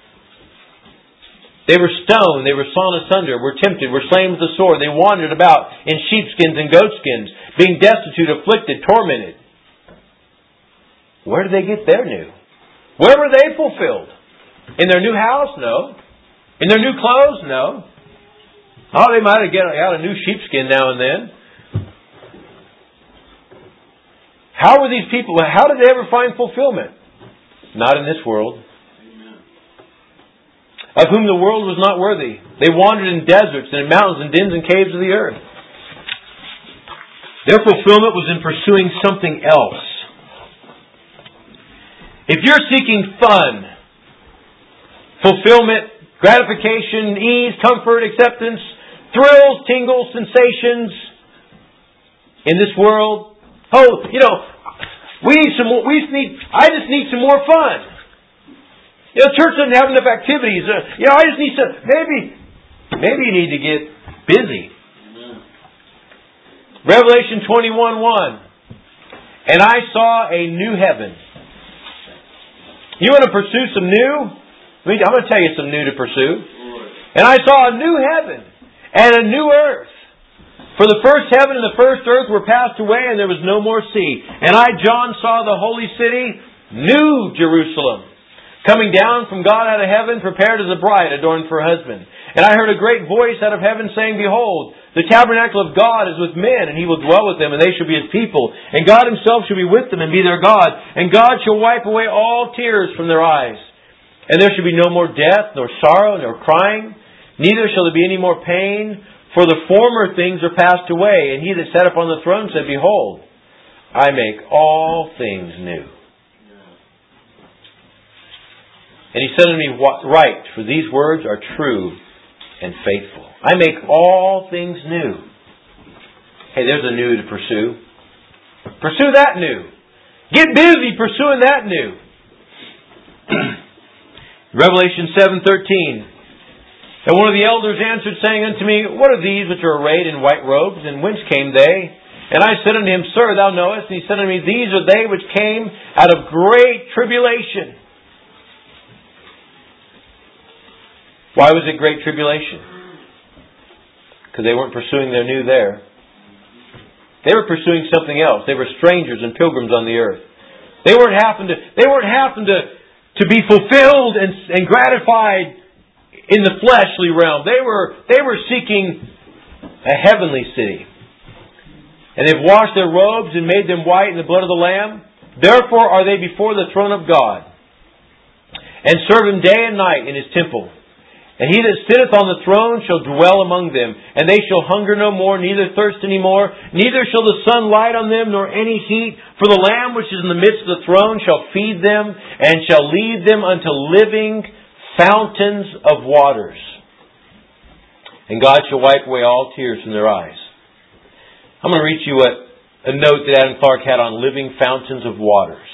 S1: They were stoned, they were sawn asunder, were tempted, were slain with the sword. They wandered about in sheepskins and goatskins, being destitute, afflicted, tormented." Where did they get their new? Where were they fulfilled? In their new house? No. In their new clothes? No. Oh, they might have got out a new sheepskin now and then. How were these people? How did they ever find fulfillment? Not in this world. Of whom the world was not worthy. They wandered in deserts and in mountains and dens and caves of the earth. Their fulfillment was in pursuing something else. If you're seeking fun, fulfillment, gratification, ease, comfort, acceptance, thrills, tingles, sensations in this world, we need some more. I just need some more fun. Church doesn't have enough activities. I just need some. Maybe you need to get busy. Revelation 21:1. "And I saw a new heaven." You want to pursue some new? I'm going to tell you some new to pursue. "And I saw a new heaven and a new earth. For the first heaven and the first earth were passed away, and there was no more sea. And I, John, saw the holy city, New Jerusalem, coming down from God out of heaven, prepared as a bride adorned for her husband. And I heard a great voice out of heaven saying, Behold, the tabernacle of God is with men, and He will dwell with them, and they shall be His people. And God Himself shall be with them and be their God. And God shall wipe away all tears from their eyes. And there shall be no more death, nor sorrow, nor crying. Neither shall there be any more pain, for the former things are passed away. And He that sat upon the throne said, Behold, I make all things new. And He said unto me, Write, for these words are true and faithful. I make all things new. Hey, there's a new to pursue. Pursue that new. Get busy pursuing that new. Revelation 7:13. And one of the elders answered, saying unto me, What are these which are arrayed in white robes, and whence came they? And I said unto him, Sir, thou knowest. And he said unto me, These are they which came out of great tribulation. Why was it great tribulation? Because they weren't pursuing their new there. They were pursuing something else. They were strangers and pilgrims on the earth. They weren't having to be fulfilled and gratified in the fleshly realm. They were seeking a heavenly city. And they've washed their robes and made them white in the blood of the Lamb. Therefore are they before the throne of God, and serve Him day and night in His temple. And He that sitteth on the throne shall dwell among them, and they shall hunger no more, neither thirst any more, neither shall the sun light on them, nor any heat. For the Lamb which is in the midst of the throne shall feed them, and shall lead them unto living fountains of waters. And God shall wipe away all tears from their eyes. I'm going to read you a note that Adam Clark had on living fountains of waters.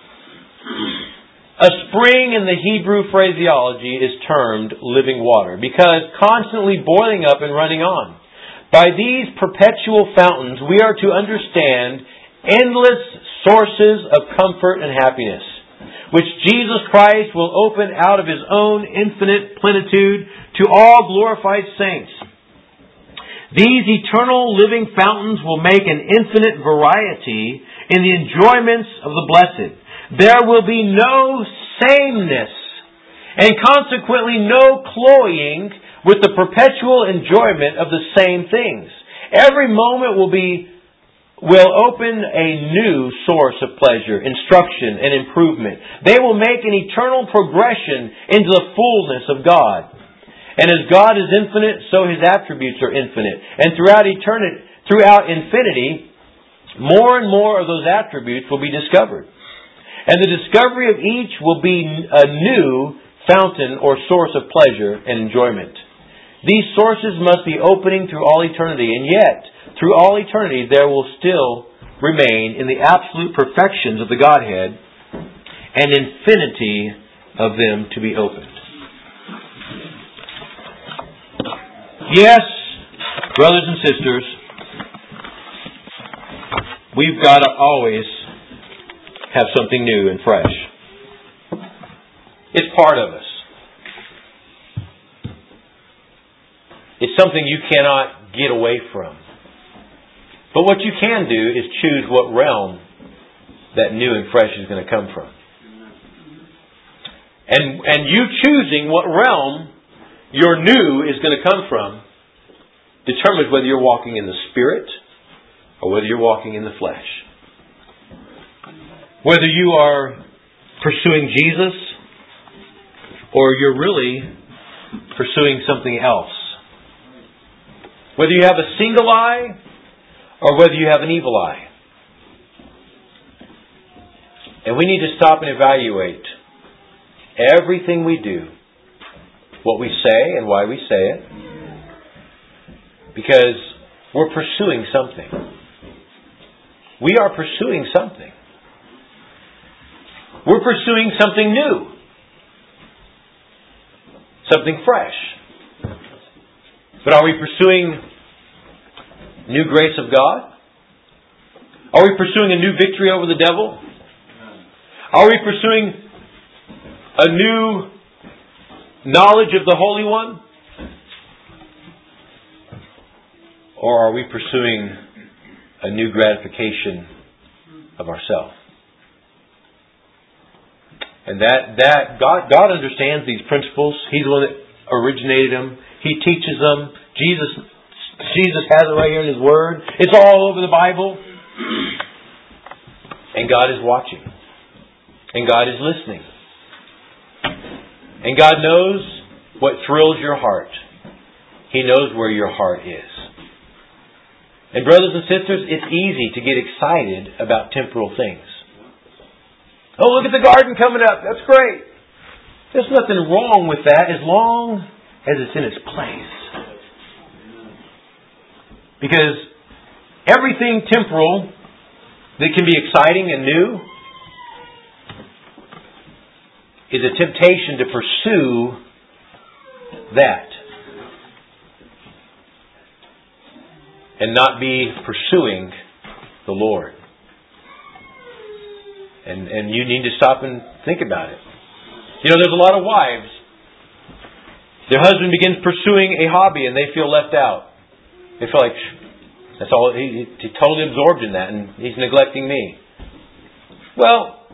S1: A spring in the Hebrew phraseology is termed living water because constantly boiling up and running on. By these perpetual fountains, we are to understand endless sources of comfort and happiness, which Jesus Christ will open out of His own infinite plenitude to all glorified saints. These eternal living fountains will make an infinite variety in the enjoyments of the blessed. There will be no sameness, and consequently no cloying with the perpetual enjoyment of the same things. Every moment will open a new source of pleasure, instruction, and improvement. They will make an eternal progression into the fullness of God. And as God is infinite, so His attributes are infinite. And throughout infinity, more and more of those attributes will be discovered. And the discovery of each will be a new fountain or source of pleasure and enjoyment. These sources must be opening through all eternity, and yet, through all eternity, there will still remain in the absolute perfections of the Godhead an infinity of them to be opened. Yes, brothers and sisters, we've got to always have something new and fresh. It's part of us. It's something you cannot get away from. But what you can do is choose what realm that new and fresh is going to come from. And you choosing what realm your new is going to come from determines whether you're walking in the Spirit or whether you're walking in the flesh. Whether you are pursuing Jesus or you're really pursuing something else. Whether you have a single eye or whether you have an evil eye. And we need to stop and evaluate everything we do, what we say and why we say it, because we're pursuing something. We are pursuing something. We're pursuing something new. Something fresh. But are we pursuing new grace of God? Are we pursuing a new victory over the devil? Are we pursuing a new knowledge of the Holy One? Or are we pursuing a new gratification of ourselves? And that God understands these principles. He's the one that originated them. He teaches them. Jesus has it right here in His Word. It's all over the Bible. And God is watching. And God is listening. And God knows what thrills your heart. He knows where your heart is. And brothers and sisters, it's easy to get excited about temporal things. Oh, look at the garden coming up. That's great. There's nothing wrong with that as long as it's in its place. Because everything temporal that can be exciting and new is a temptation to pursue that and not be pursuing the Lord. And you need to stop and think about it. You know, there's a lot of wives. Their husband begins pursuing a hobby and they feel left out. They feel like, that's all, he's totally absorbed in that and he's neglecting me. Well,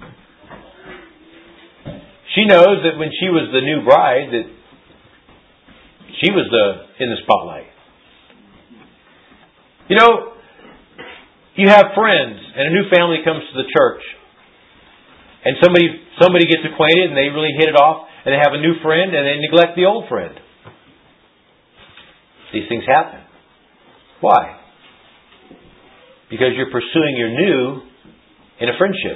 S1: she knows that when she was the new bride, that she was in the spotlight. You know, you have friends and a new family comes to the church. And somebody gets acquainted and they really hit it off and they have a new friend and they neglect the old friend. These things happen. Why? Because you're pursuing your new in a friendship.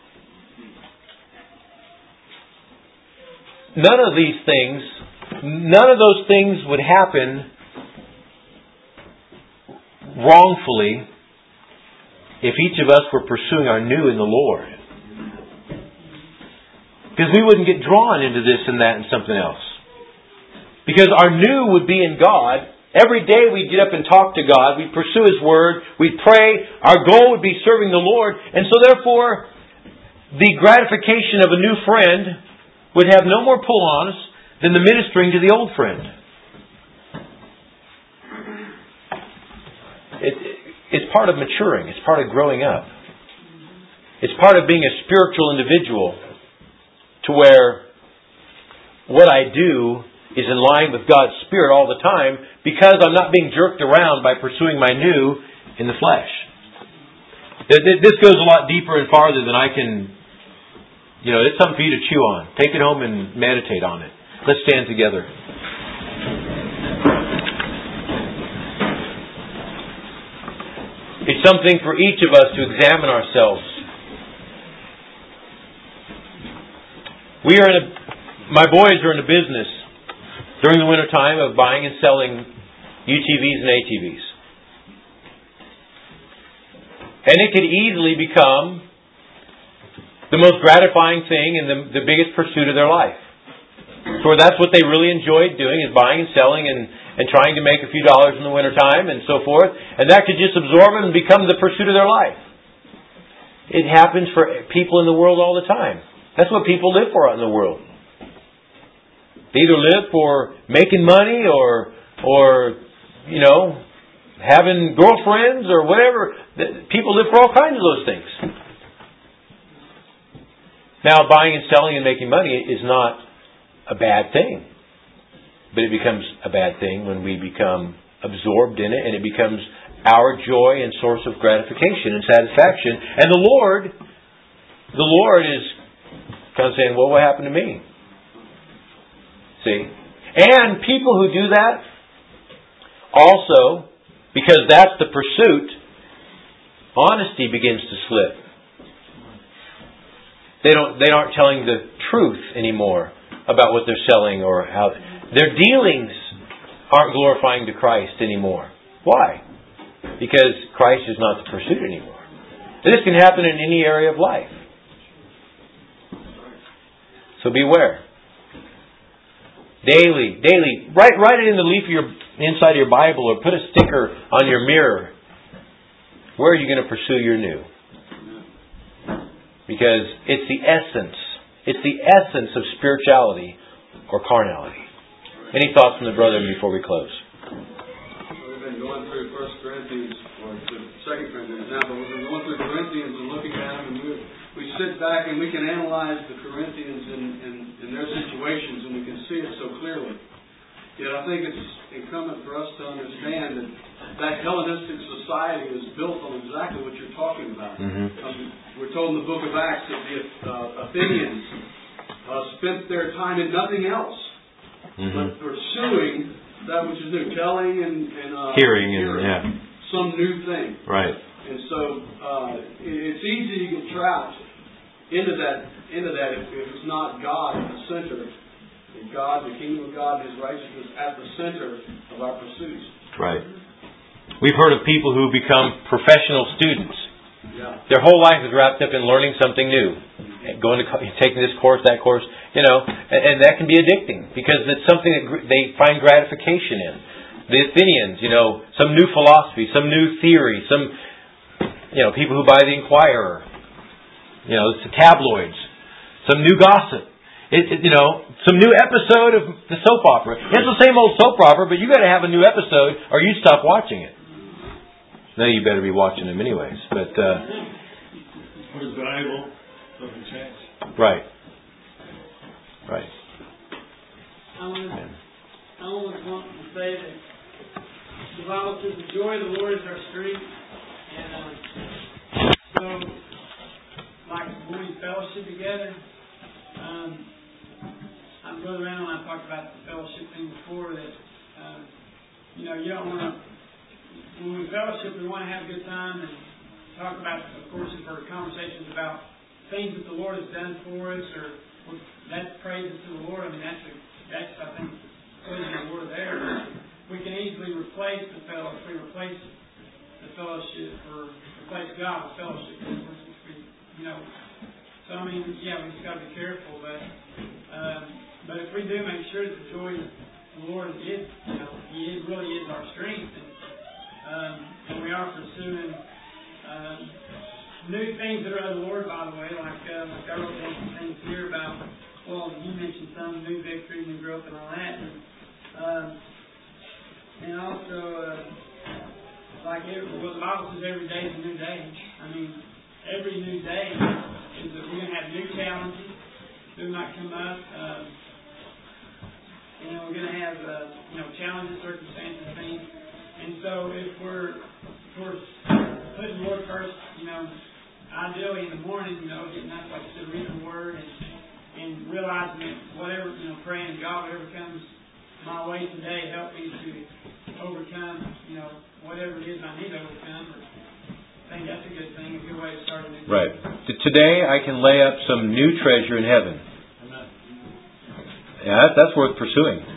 S1: None of those things would happen wrongfully if each of us were pursuing our new in the Lord. Because we wouldn't get drawn into this and that and something else. Because our new would be in God Every day we'd get up and talk to God. We'd pursue His Word. We'd pray. Our goal would be serving the Lord. And so therefore, the gratification of a new friend would have no more pull on us than the ministering to the old friend. It's part of maturing. It's part of growing up. It's part of being a spiritual individual to where what I do is in line with God's Spirit all the time because I'm not being jerked around by pursuing my new in the flesh. This goes a lot deeper and farther than I can... it's something for you to chew on. Take it home and meditate on it. Let's stand together. It's something for each of us to examine ourselves. My boys are in a business during the winter time of buying and selling UTVs and ATVs. And it could easily become the most gratifying thing and the biggest pursuit of their life. So that's what they really enjoyed doing, is buying and selling and trying to make a few dollars in the wintertime and so forth. And that could just absorb them and become the pursuit of their life. It happens for people in the world all the time. That's what people live for out in the world. They either live for making money or having girlfriends or whatever. People live for all kinds of those things. Now, buying and selling and making money is not a bad thing. But it becomes a bad thing when we become absorbed in it and it becomes our joy and source of gratification and satisfaction. And the Lord is kind of saying, well, what happened to me? See? And people who do that, also, because that's the pursuit, honesty begins to slip. They aren't telling the truth anymore about what they're selling or how their dealings aren't glorifying to Christ anymore. Why? Because Christ is not the pursuit anymore. This can happen in any area of life. So beware. Daily, write it in the leaf of inside of your Bible or put a sticker on your mirror. Where are you going to pursue your new? Because it's the essence of spirituality or carnality. Any thoughts from the brother before we close?
S2: We've been going through 1 Corinthians, or 2 Corinthians now, but we've been going through Corinthians and looking at them, and we sit back and we can analyze the Corinthians in their situations, and we can see it so clearly. Yet I think it's incumbent for us to understand that Hellenistic society is built on exactly what you're talking about. Mm-hmm. We're told in the book of Acts that the Athenians spent their time in nothing else but pursuing that which is new, telling and hearing some new thing.
S1: Right.
S2: And so it's easy to get trapped into that if it's not God at the center. God, the kingdom of God, and His righteousness at the center of our pursuits.
S1: Right. We've heard of people who become professional students.
S2: Yeah.
S1: Their whole life is wrapped up in learning something new, taking this course, that course, and that can be addicting because it's something that they find gratification in. The Athenians, some new philosophy, some new theory, some, people who buy the Inquirer, it's the tabloids, some new gossip. Some new episode of the soap opera. It's the same old soap opera, but you got to have a new episode or you stop watching it. Now you better be watching them anyways. But
S3: what is valuable doesn't change.
S1: Right.
S4: I always want to say that the Bible says the joy of the Lord is our strength, and so like when we fellowship together. Brother Randall and I talked about the fellowship thing before that, you don't want to, when we fellowship, we want to have a good time and talk about, of course, if there are conversations about things that the Lord has done for us or that's praises to the Lord. I mean, that's I think, praising the Lord there. We can easily replace the fellowship, if we replace the fellowship or replace God with fellowship. So, I mean, we just got to be careful, but if we do make sure that the joy the Lord is, He really is our strength. And we are pursuing new things that are of the Lord, by the way, like I wrote down some things here about, well, you mentioned some new victory, new growth, and all that. And also, the Bible says every day is a new day. I mean, every new day is that we're going to have new challenges that might come up. We're going to have, challenges, circumstances, things. And so if we're, of course, putting the Lord first, ideally in the morning, getting up, like I said, reading the Word and realizing that whatever, praying to God, whatever comes my way today, help me to overcome, whatever it is I need to overcome. I think that's a good thing, a good way to start a new day.
S1: Right. Today I can lay up some new treasure in heaven. Yeah, that's worth pursuing.